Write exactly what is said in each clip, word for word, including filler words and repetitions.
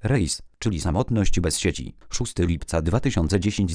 Rejs, czyli samotność bez sieci. szóstego lipca dwa tysiące dziesiątego.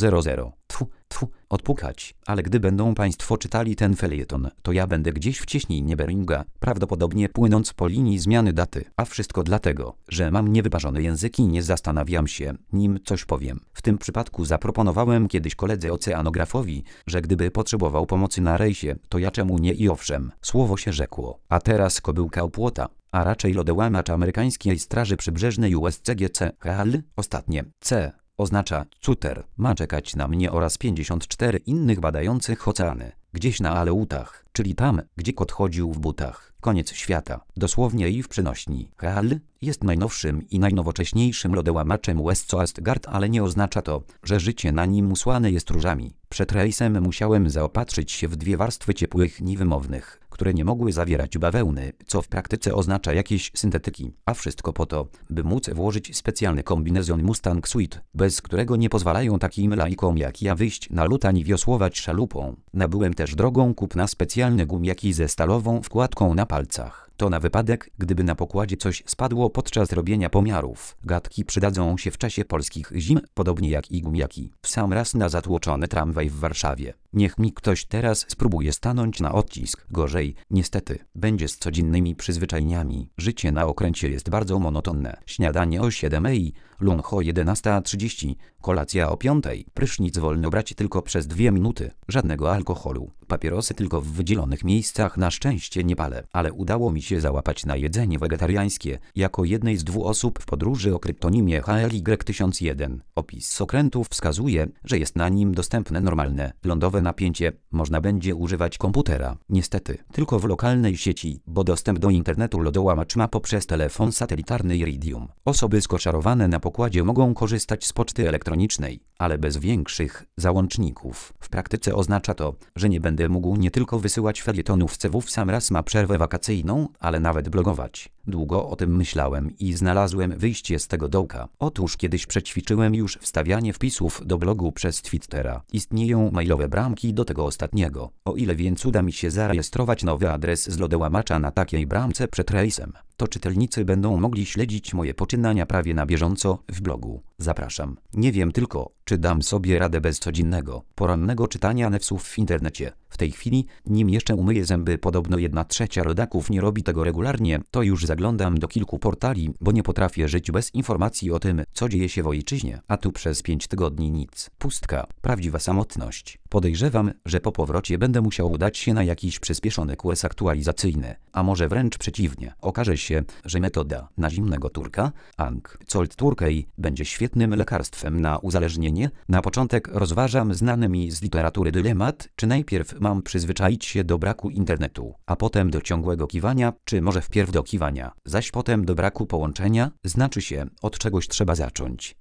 Tfu, tfu, odpukać. Ale gdy będą Państwo czytali ten felieton, to ja będę gdzieś w cieśninie Beringa, prawdopodobnie płynąc po linii zmiany daty. A wszystko dlatego, że mam niewyparzony język i nie zastanawiam się, nim coś powiem. W tym przypadku zaproponowałem kiedyś koledze oceanografowi, że gdyby potrzebował pomocy na rejsie, to ja czemu nie i owszem, słowo się rzekło. A teraz kobyłka o płota, a raczej lodołamacz amerykańskiej Straży Przybrzeżnej U S C G C. Real, ostatnie C oznacza cuter, ma czekać na mnie oraz pięćdziesiąt cztery innych badających oceany, gdzieś na Aleutach, czyli tam, gdzie kot chodził w butach. Koniec świata, dosłownie i w przenośni. Real jest najnowszym i najnowocześniejszym lodołamaczem U S C Astgard, ale nie oznacza to, że życie na nim usłane jest różami. Przed rejsem musiałem zaopatrzyć się w dwie warstwy ciepłych niw wymownych, które nie mogły zawierać bawełny, co w praktyce oznacza jakieś syntetyki, a wszystko po to, by móc włożyć specjalny kombinezon Mustang Suite, bez którego nie pozwalają takim laikom jak ja wyjść na lód ani wiosłować szalupą. Nabyłem też drogą kupna specjalne gumiaki ze stalową wkładką na palcach. To na wypadek, gdyby na pokładzie coś spadło podczas robienia pomiarów. Gadki przydadzą się w czasie polskich zim, podobnie jak i gumiaki. W sam raz na zatłoczony tramwaj w Warszawie. Niech mi ktoś teraz spróbuje stanąć na odcisk. Gorzej, niestety, będzie z codziennymi przyzwyczajeniami. Życie na okręcie jest bardzo monotonne. Śniadanie o siódmej, lunch o jedenastej trzydzieści, kolacja o piątej, prysznic wolno brać tylko przez dwie minuty, żadnego alkoholu, papierosy tylko w wydzielonych miejscach, na szczęście nie palę, ale udało mi się załapać na jedzenie wegetariańskie, jako jednej z dwóch osób w podróży o kryptonimie H L Y tysiąc jeden. Opis okrętu wskazuje, że jest na nim dostępne normalne, lądowe napięcie, można będzie używać komputera, niestety, tylko w lokalnej sieci, bo dostęp do internetu lodołamacz ma poprzez telefon satelitarny Iridium. Osoby skoszarowane na pokładzie mogą korzystać z poczty elektronicznej, ale bez większych załączników. W praktyce oznacza to, że nie będę mógł nie tylko wysyłać felietonów C W, w sam raz ma przerwę wakacyjną, ale nawet blogować. Długo o tym myślałem i znalazłem wyjście z tego dołka. Otóż kiedyś przećwiczyłem już wstawianie wpisów do blogu przez Twittera. Istnieją mailowe bramki do tego ostatniego. O ile więc uda mi się zarejestrować nowy adres z lodołamacza na takiej bramce przed rejsem, to czytelnicy będą mogli śledzić moje poczynania prawie na bieżąco w blogu. Zapraszam. Nie wiem tylko, czy dam sobie radę bez codziennego, porannego czytania newsów w internecie. W tej chwili, nim jeszcze umyję zęby, podobno jedna trzecia rodaków nie robi tego regularnie, to już zaglądam do kilku portali, bo nie potrafię żyć bez informacji o tym, co dzieje się w ojczyźnie, a tu przez pięć tygodni nic. Pustka, prawdziwa samotność. Podejrzewam, że po powrocie będę musiał udać się na jakiś przyspieszony kurs aktualizacyjny, a może wręcz przeciwnie. Okaże się, że metoda na zimnego Turka, Ang Cold Turkey, będzie świetnym lekarstwem na uzależnienie. Na początek rozważam znany mi z literatury dylemat, czy najpierw mam przyzwyczaić się do braku internetu, a potem do ciągłego kiwania, czy może wpierw do kiwania, zaś potem do braku połączenia, znaczy się, od czegoś trzeba zacząć.